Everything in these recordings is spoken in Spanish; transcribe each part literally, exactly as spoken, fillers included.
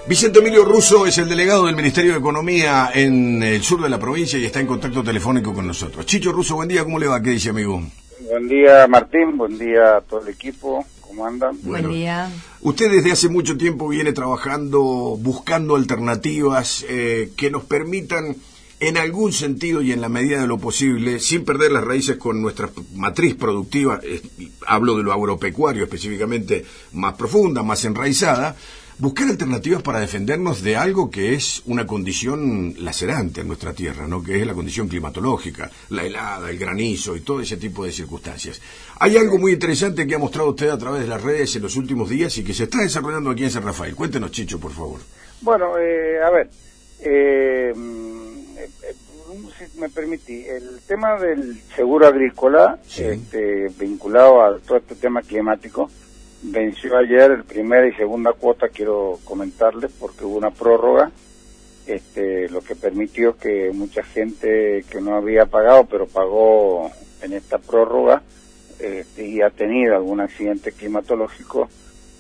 Vicente Emilio Russo es el delegado del Ministerio de Economía en el sur de la provincia y está en contacto telefónico con nosotros. Chicho Russo, buen día, ¿cómo le va? ¿Qué dice, amigo? Buen día, Martín, buen día a todo el equipo, ¿cómo andan? Bueno, buen día. Usted desde hace mucho tiempo viene trabajando, buscando alternativas eh, que nos permitan, en algún sentido y en la medida de lo posible, sin perder las raíces con nuestra matriz productiva, eh, hablo de lo agropecuario específicamente, más profunda, más enraizada, buscar alternativas para defendernos de algo que es una condición lacerante en nuestra tierra, ¿no? Que es la condición climatológica, la helada, el granizo y todo ese tipo de circunstancias. Hay algo muy interesante que ha mostrado usted a través de las redes en los últimos días y que se está desarrollando aquí en San Rafael. Cuéntenos, Chicho, por favor. Bueno, eh, a ver, eh, eh, si me permití, el tema del seguro agrícola, sí. este, vinculado a todo este tema climático, venció ayer primera y segunda cuota, quiero comentarles, porque hubo una prórroga, este, lo que permitió que mucha gente que no había pagado, pero pagó en esta prórroga, este, y ha tenido algún accidente climatológico,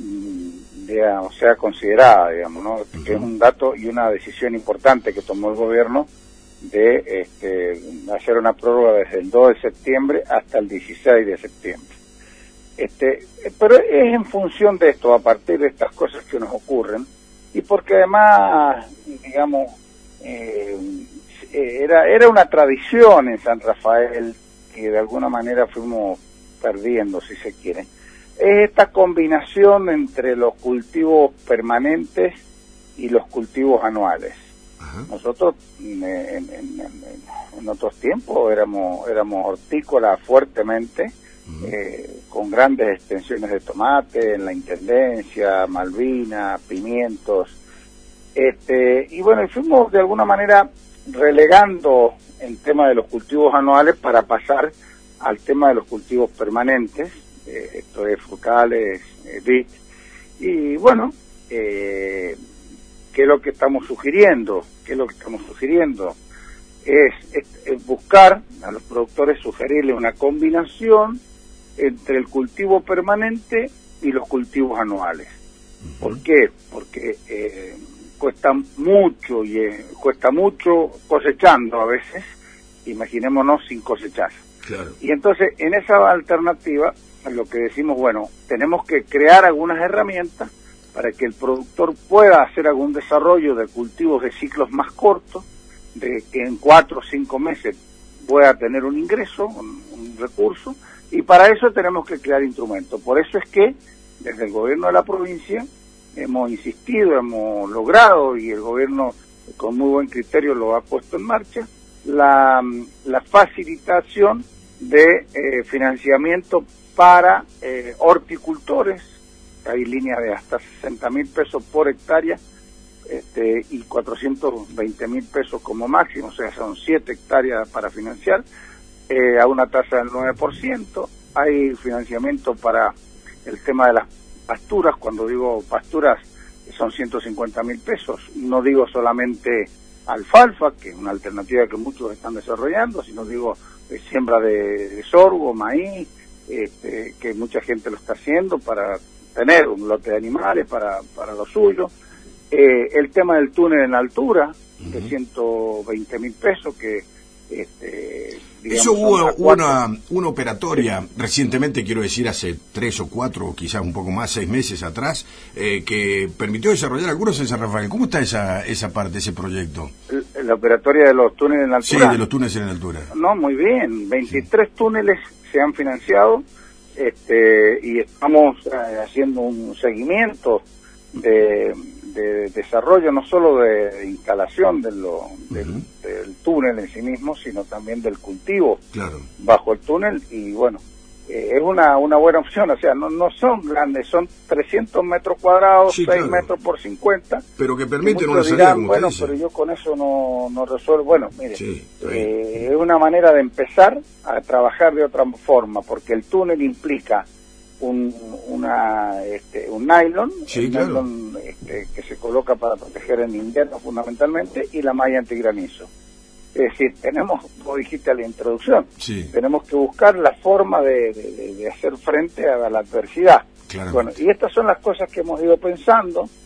de, o sea, considerada, digamos, ¿no? Uh-huh. Que es un dato y una decisión importante que tomó el gobierno de este, hacer una prórroga desde el dos de septiembre hasta el dieciséis de septiembre. Este, pero es en función de esto, a partir de estas cosas que nos ocurren, y porque además, digamos, eh, era era una tradición en San Rafael que de alguna manera fuimos perdiendo, si se quiere. Es esta combinación entre los cultivos permanentes y los cultivos anuales. Ajá. Nosotros en, en, en, en otros tiempos éramos éramos hortícolas fuertemente, Eh, con grandes extensiones de tomate en la Intendencia, Malvina, pimientos, este y bueno, fuimos de alguna manera relegando el tema de los cultivos anuales para pasar al tema de los cultivos permanentes, eh, esto es frutales, eh, vid, y bueno, eh, ¿qué es lo que estamos sugiriendo? ¿Qué es lo que estamos sugiriendo? Es, es, es buscar a los productores, sugerirles una combinación entre el cultivo permanente y los cultivos anuales. Uh-huh. ¿Por qué? Porque eh, cuesta mucho y eh, cuesta mucho cosechando a veces, imaginémonos sin cosechar. Claro. Y entonces en esa alternativa lo que decimos, bueno, tenemos que crear algunas herramientas para que el productor pueda hacer algún desarrollo de cultivos de ciclos más cortos, de que en cuatro o cinco meses pueda tener un ingreso, un, un recurso, y para eso tenemos que crear instrumentos. Por eso es que desde el gobierno de la provincia hemos insistido, hemos logrado, y el gobierno con muy buen criterio lo ha puesto en marcha, la, la facilitación de eh, financiamiento para eh, horticultores. Hay líneas de hasta sesenta mil pesos por hectárea, este, y cuatrocientos veinte mil pesos como máximo, o sea, son siete hectáreas para financiar, eh, a una tasa del nueve por ciento. Hay financiamiento para el tema de las pasturas. Cuando digo pasturas son ciento cincuenta mil pesos, no digo solamente alfalfa, que es una alternativa que muchos están desarrollando, sino digo eh, siembra de, de sorgo, maíz, este, que mucha gente lo está haciendo para tener un lote de animales para, para lo suyo. Eh, el tema del túnel en altura, uh-huh, de ciento veinte mil pesos, que este, digamos, eso hubo una, una operatoria sí. recientemente, quiero decir, hace tres o cuatro, o quizás un poco más, seis meses atrás, eh, que permitió desarrollar algunos en San Rafael. ¿Cómo está esa esa parte, ese proyecto? La, la operatoria de los túneles en altura. Sí, de los túneles en altura. No, muy bien. veintitrés sí. túneles se han financiado, este, y estamos eh, haciendo un seguimiento de, de desarrollo, no solo de, de instalación de lo, del, uh-huh. del túnel en sí mismo, sino también del cultivo, claro, bajo el túnel. Y bueno, eh, es una una buena opción. O sea, no no son grandes, son trescientos metros cuadrados, sí, seis claro. metros por cincuenta, pero que permiten una salida, como bueno, pero yo con eso no no resuelvo. Bueno, mire, sí, eh, es una manera de empezar a trabajar de otra forma, porque el túnel implica un una este un nylon, sí, un claro. nylon este, que se coloca para proteger en invierno fundamentalmente, y la malla antigranizo. Es decir, tenemos, como dijiste a la introducción, sí. tenemos que buscar la forma de, de, de hacer frente a la adversidad. Claramente. Bueno, y estas son las cosas que hemos ido pensando,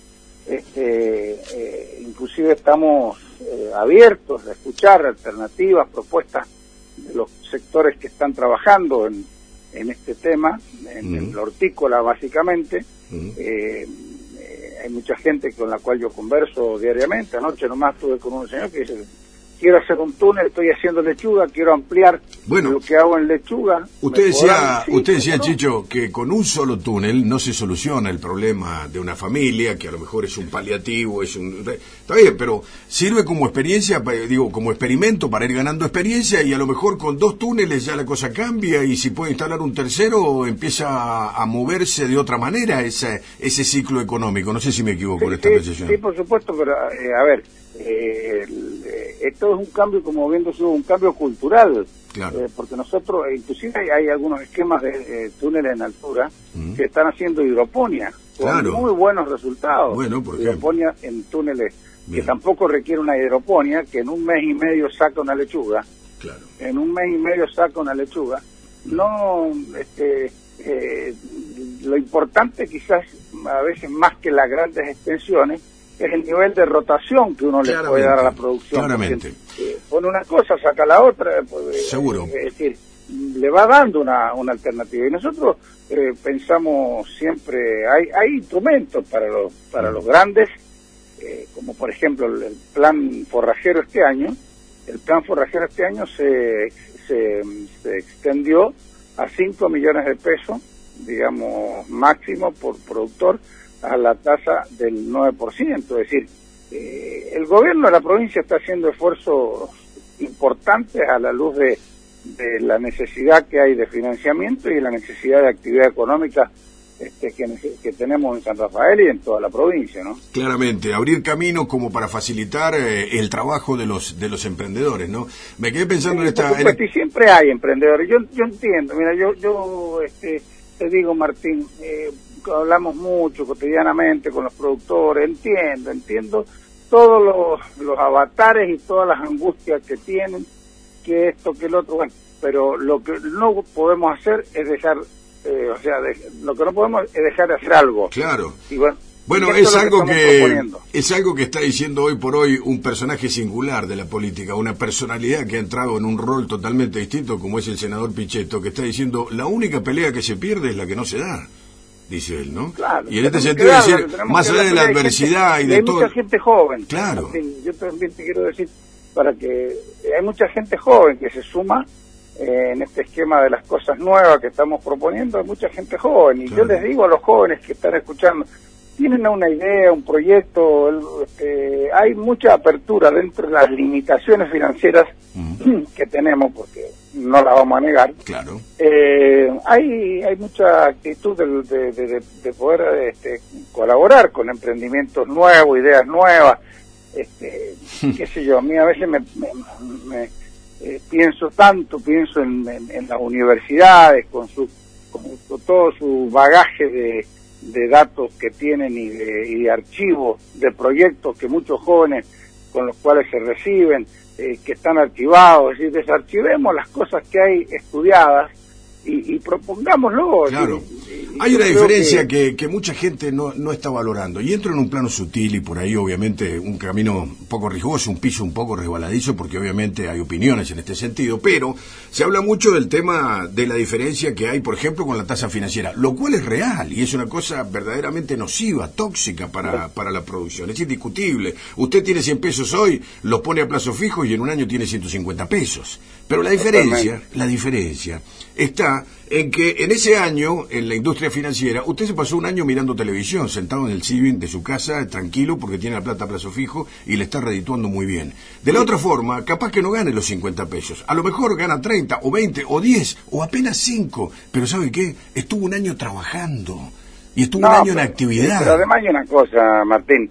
este, eh, inclusive estamos eh, abiertos a escuchar alternativas, propuestas de los sectores que están trabajando en, en este tema, en, mm. en la hortícola básicamente. Mm. Eh, eh, hay mucha gente con la cual yo converso diariamente. Anoche nomás estuve con un señor que dice: quiero hacer un túnel, estoy haciendo lechuga, quiero ampliar bueno, lo que hago en lechuga. Usted decía, sí, usted decía, ¿no? Chicho, que con un solo túnel no se soluciona el problema de una familia, que a lo mejor es un paliativo, es un... Está bien, pero sirve como experiencia, digo, como experimento para ir ganando experiencia, y a lo mejor con dos túneles ya la cosa cambia, y si puede instalar un tercero empieza a moverse de otra manera ese, ese ciclo económico. No sé si me equivoco sí, en esta sí, apreciación. Sí, por supuesto, pero eh, a ver... Eh, esto es un cambio, como viendo un cambio cultural, claro. eh, porque nosotros, inclusive hay, hay algunos esquemas de eh, túneles en altura uh-huh. que están haciendo hidroponía, con claro. muy buenos resultados. Bueno, por hidroponía en túneles Bien. que tampoco requiere una hidroponía, que en un mes y medio saca una lechuga, claro. en un mes y medio saca una lechuga. Uh-huh. No, este, eh, lo importante quizás a veces más que las grandes extensiones es el nivel de rotación que uno le puede dar a la producción. Claramente. Porque, eh, pone una cosa, saca la otra. Pues, Seguro. Eh, es decir, le va dando una, una alternativa. Y nosotros eh, pensamos siempre, hay hay instrumentos para los para mm. los grandes, eh, como por ejemplo el, el plan forrajero este año. El plan forrajero este año se, se, se extendió a cinco millones de pesos, digamos, máximo por productor, a la tasa del nueve por ciento. Es decir, eh, el gobierno de la provincia está haciendo esfuerzos importantes a la luz de, de la necesidad que hay de financiamiento y la necesidad de actividad económica este, que, que tenemos en San Rafael y en toda la provincia, ¿no? Claramente, abrir camino como para facilitar eh, el trabajo de los de los emprendedores, ¿no? Me quedé pensando sí, en esta... Por supuesto, en... y siempre hay emprendedores. Yo yo entiendo, mira, yo, yo este, te digo, Martín, eh, hablamos mucho cotidianamente con los productores, entiendo, entiendo todos los, los avatares y todas las angustias que tienen, que esto, que el otro, bueno, pero lo que no podemos hacer es dejar, eh, o sea, de, lo que no podemos es dejar de hacer algo. Claro. Y bueno, Bueno, es algo que es algo que está diciendo hoy por hoy un personaje singular de la política, una personalidad que ha entrado en un rol totalmente distinto, como es el senador Pichetto, que está diciendo la única pelea que se pierde es la que no se da, dice él, ¿no? Claro, y en este sentido decir, más allá de la adversidad gente, y de hay todo... Hay mucha gente joven. Claro. Martín, yo también te quiero decir, para que hay mucha gente joven que se suma eh, en este esquema de las cosas nuevas que estamos proponiendo, hay mucha gente joven, y claro. yo les digo a los jóvenes que están escuchando, tienen una idea, un proyecto, el, este, hay mucha apertura dentro de las limitaciones financieras uh-huh. que tenemos, porque no la vamos a negar. Claro. Eh, hay hay mucha actitud de, de, de, de poder este, colaborar con emprendimientos nuevos, ideas nuevas, este, qué sé yo, a mí a veces me, me, me eh, pienso tanto, pienso en, en, en las universidades, con su con, con todo su bagaje de de datos que tienen y de, y de archivos de proyectos que muchos jóvenes con los cuales se reciben, eh, que están archivados, es decir, desarchivemos las cosas que hay estudiadas y, y propongámoslo. Claro. Y, y hay una diferencia que... Que, que mucha gente no, no está valorando, y entro en un plano sutil y por ahí obviamente un camino un poco riesgoso, un piso un poco resbaladizo, porque obviamente hay opiniones en este sentido, pero se habla mucho del tema de la diferencia que hay, por ejemplo, con la tasa financiera, lo cual es real y es una cosa verdaderamente nociva, tóxica para, para la producción, es indiscutible. Usted tiene cien pesos hoy, los pone a plazo fijo y en un año tiene ciento cincuenta pesos, pero la diferencia, la diferencia está en que en ese año, en la industria financiera, usted se pasó un año mirando televisión, sentado en el living de su casa, tranquilo, porque tiene la plata a plazo fijo y le está redituando muy bien. De la otra forma, capaz que no gane los cincuenta pesos. A lo mejor gana treinta, o veinte, o diez, o apenas cinco. Pero ¿sabe qué? Estuvo un año trabajando. Y estuvo no, un año pero, en actividad. Pero además hay una cosa, Martín,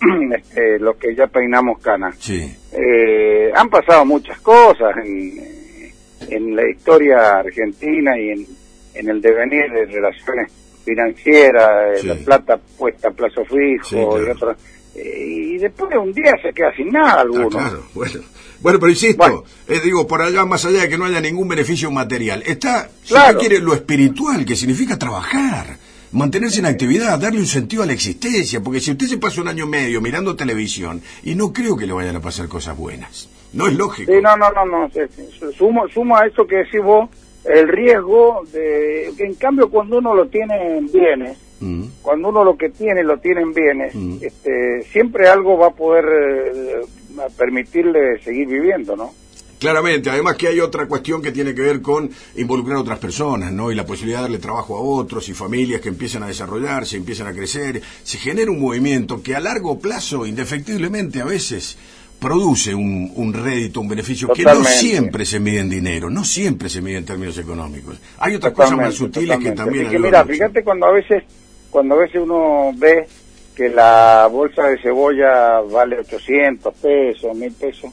este, los que ya peinamos canas. Sí. Eh, han pasado muchas cosas en... en la historia argentina y en, en el devenir de relaciones financieras, sí. La plata puesta a plazo fijo, sí, claro. y, otro, eh, y después de un día se queda sin nada alguno. Ah, claro, bueno. Bueno, pero insisto, bueno. Eh, digo, por allá, más allá de que no haya ningún beneficio material, está, si claro. usted quiere, lo espiritual, que significa trabajar. mantenerse en actividad, darle un sentido a la existencia, porque si usted se pasa un año y medio mirando televisión, y no creo que le vayan a pasar cosas buenas, no es lógico. Sí, no, no, no, no, sí, sí. Sumo, sumo a eso que decís vos, el riesgo de que en cambio cuando uno lo tiene en bienes, mm. cuando uno lo que tiene lo tiene en bienes, mm. este, siempre algo va a poder eh, permitirle seguir viviendo, ¿no? Claramente, además que hay otra cuestión que tiene que ver con involucrar a otras personas, ¿no? Y la posibilidad de darle trabajo a otros y familias que empiezan a desarrollarse, empiezan a crecer. Se genera un movimiento que a largo plazo, indefectiblemente, a veces produce un, un rédito, un beneficio. Totalmente. Que no siempre se mide en dinero, no siempre se mide en términos económicos. Hay otras totalmente, cosas más sutiles totalmente. Que también... Es que mira, fíjate cuando a veces, cuando a veces uno ve que la bolsa de cebolla vale ochocientos pesos, mil pesos,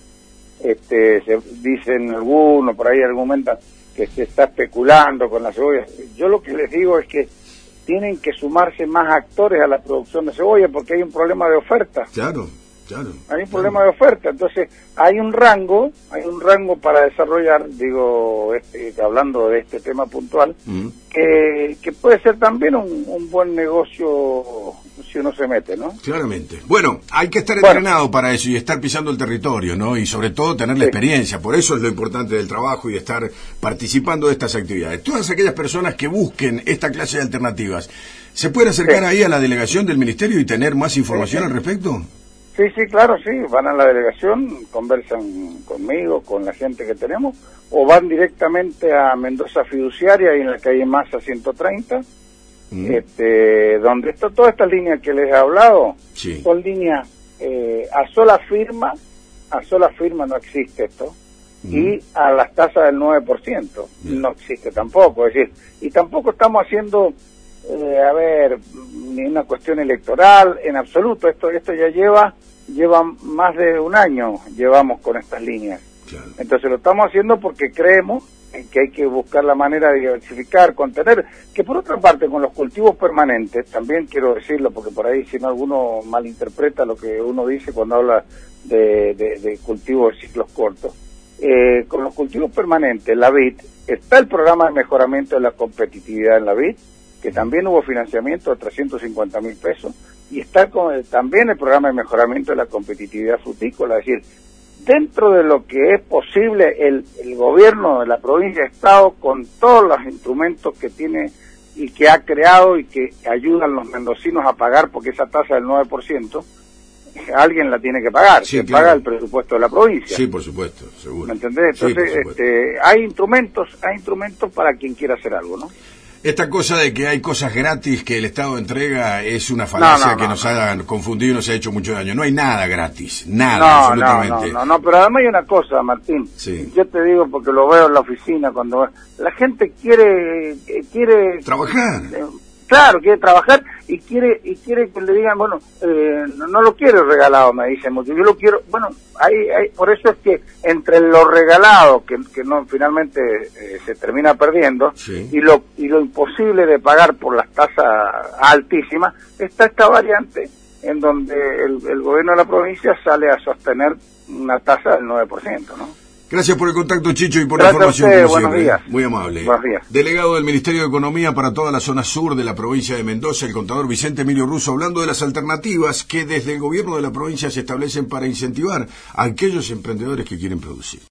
este, se dicen algunos, por ahí argumentan que se está especulando con la cebolla. Yo lo que les digo es que tienen que sumarse más actores a la producción de cebolla porque hay un problema de oferta. Claro, claro. Hay un problema claro. de oferta, entonces hay un rango, hay un rango para desarrollar, digo, este, hablando de este tema puntual, mm. que, que puede ser también un, un buen negocio si uno se mete, ¿no? Claramente. Bueno, hay que estar bueno. entrenado para eso y estar pisando el territorio, ¿no? Y sobre todo tener la sí. experiencia, por eso es lo importante del trabajo y de estar participando de estas actividades. Todas aquellas personas que busquen esta clase de alternativas, ¿se pueden acercar sí. ahí a la delegación del ministerio y tener más información sí, sí. al respecto? Sí, sí, claro, sí, van a la delegación, conversan conmigo, con la gente que tenemos, o van directamente a Mendoza Fiduciaria, y en la calle Massa ciento treinta, mm. este, donde está toda esta línea que les he hablado, sí. son líneas eh, a sola firma, a sola firma no existe esto, mm. y a las tasas del nueve por ciento yeah. no existe tampoco, es decir, y tampoco estamos haciendo... Eh, a ver, ni una cuestión electoral, en absoluto, esto esto ya lleva lleva más de un año, llevamos con estas líneas. Claro. Entonces lo estamos haciendo porque creemos en que hay que buscar la manera de diversificar, contener, que por otra parte con los cultivos permanentes, también quiero decirlo porque por ahí si no alguno malinterpreta lo que uno dice cuando habla de, de, de cultivos de ciclos cortos, eh, con los cultivos permanentes, la vid, está el programa de mejoramiento de la competitividad en la vid, que también hubo financiamiento de trescientos cincuenta mil pesos, y está con el, también el programa de mejoramiento de la competitividad frutícola, es decir, dentro de lo que es posible el, el gobierno de la provincia de Estado, con todos los instrumentos que tiene y que ha creado y que ayudan a los mendocinos a pagar, porque esa tasa del nueve por ciento, alguien la tiene que pagar, sí, que claro. paga el presupuesto de la provincia. Sí, por supuesto, seguro. ¿Me entendés? Entonces, sí, este, hay instrumentos, hay instrumentos para quien quiera hacer algo, ¿no? Esta cosa de que hay cosas gratis que el Estado entrega es una falacia no, no, que no, nos no. ha confundido y nos ha hecho mucho daño. No hay nada gratis, nada, no, absolutamente. No, no, no, no, pero además hay una cosa, Martín. Sí. Yo te digo porque lo veo en la oficina cuando la gente quiere quiere trabajar. Eh, claro, quiere trabajar y quiere y quiere que le digan, bueno, eh, no, no lo quiero regalado, me dicen mucho. Yo lo quiero, bueno, hay, hay, por eso es que entre lo regalado, que, que no finalmente eh, se termina perdiendo, sí. y lo y lo imposible de pagar por las tasas altísimas, está esta variante en donde el, el gobierno de la provincia sale a sostener una tasa del nueve por ciento, ¿no? Gracias por el contacto, Chicho, y por Gracias la información. A usted, buenos días. Muy amable. Buenos días. Delegado del Ministerio de Economía para toda la zona sur de la provincia de Mendoza, el contador Vicente Emilio Russo, hablando de las alternativas que desde el gobierno de la provincia se establecen para incentivar a aquellos emprendedores que quieren producir.